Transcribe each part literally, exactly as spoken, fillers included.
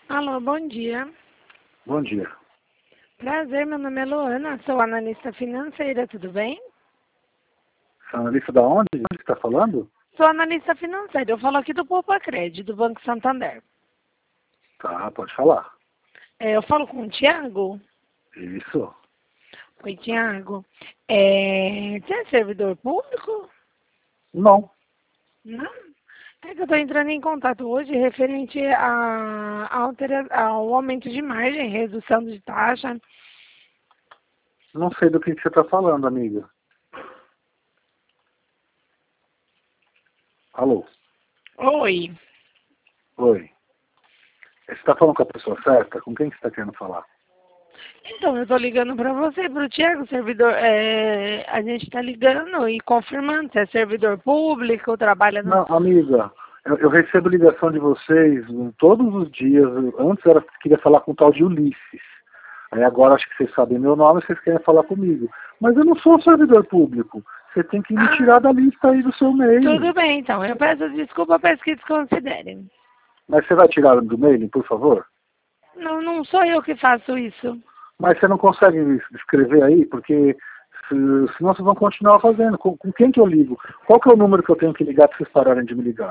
Alô, bom dia. Bom dia. Prazer, meu nome é Luana, sou analista financeira, tudo bem? Analista da onde? De onde você está falando? Sou analista financeira, eu falo aqui do Poupa Crédito, do Banco Santander. Tá, pode falar. É, eu falo com o Tiago? Isso. Oi, Tiago. É, você é servidor público? Não. Não? É que eu estou entrando em contato hoje referente a, a altera, ao aumento de margem, redução de taxa. Não sei do que, que você está falando, amiga. Alô? Oi. Oi. Você está falando com a pessoa certa? Com quem que você está querendo falar? Então, eu estou ligando para você, para o Tiago, servidor. É, a gente está ligando e confirmando se é servidor público, trabalha no. Não, amiga, eu, eu recebo ligação de vocês todos os dias. Antes eu queria falar com o tal de Ulisses. Aí agora acho que vocês sabem meu nome e vocês querem falar comigo. Mas eu não sou servidor público. Você tem que me Ah, tirar da lista aí do seu e-mail. tudo bem, então. Eu peço desculpa, peço que desconsiderem. Mas você vai tirar do mailing, por favor? Não, não sou eu que faço isso. Mas você não consegue escrever aí, porque se, senão vocês vão continuar fazendo. Com, com quem que eu ligo? Qual que é o número que eu tenho que ligar para vocês pararem de me ligar?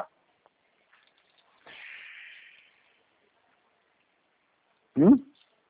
Hum?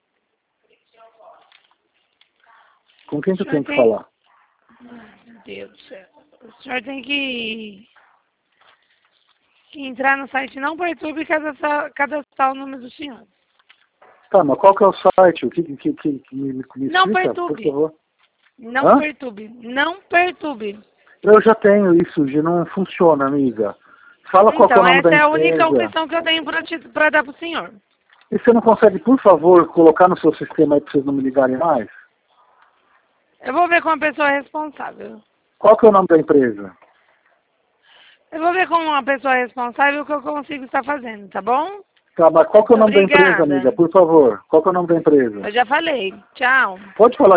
Com quem que eu tenho que tem... falar? Ai, meu Deus do céu. O senhor tem que, que entrar no site Não Perturbe e cadastrar, cadastrar o número do senhor. Tá, mas qual que é o site? O que, que, que, que me, me Não explica, por perturbe. favor? Não Hã? perturbe. Não perturbe. Eu já tenho isso, já não funciona, amiga. Fala qual que é o Então, nome essa da é a única empresa. opção que eu tenho para dar para o senhor. E você não consegue, por favor, colocar no seu sistema aí para vocês não me ligarem mais? Eu vou ver com a pessoa responsável. Qual que é o nome da empresa? Eu vou ver com uma pessoa responsável o que eu consigo estar fazendo, tá bom? Tá, mas qual que é o nome da empresa, Obrigada. amiga? Por favor. Qual que é o nome da empresa? Eu já falei. Tchau. Pode falar